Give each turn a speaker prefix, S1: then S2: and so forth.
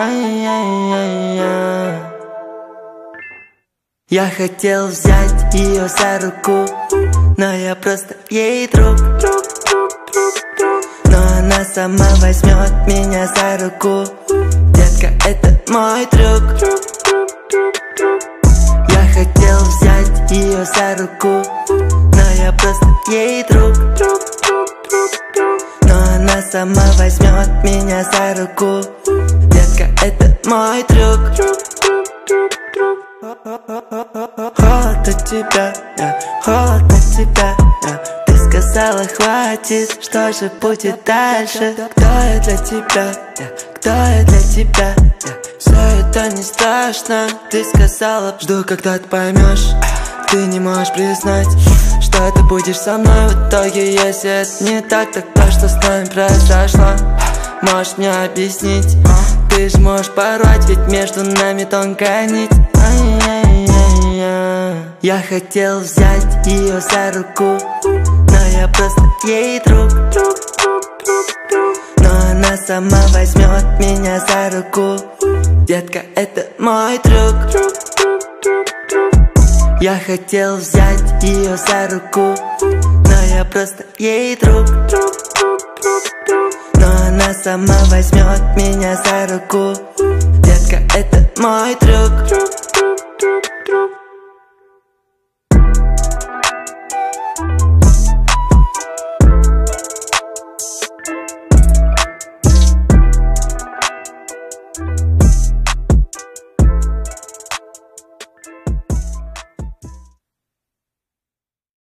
S1: Я хотел взять ее за руку, но я просто ей друг. Но она сама возьмет меня за руку. Детка, это мой трюк. Я хотел взять ее за руку, но я просто ей друг. Но она сама возьмет меня за руку. Детка, это мой трюк. Холод от тебя, холод от тебя. Ты сказала хватит, что же будет дальше? Кто я для тебя, кто я для тебя? Все это не страшно, ты сказала. Жду, когда ты поймешь. Ты не можешь признать, что ты будешь со мной в итоге. Если это не так, то что с нами произошло? Можешь мне объяснить? Ты же можешь порвать, ведь между нами тонкая нить. Я хотел взять ее за руку, но я просто ей друг. Но она сама возьмет меня за руку. Детка, это мой трюк. Я хотел взять ее за руку, но я просто ей друг. Но она сама возьмет меня за руку. Детка, это мой трюк.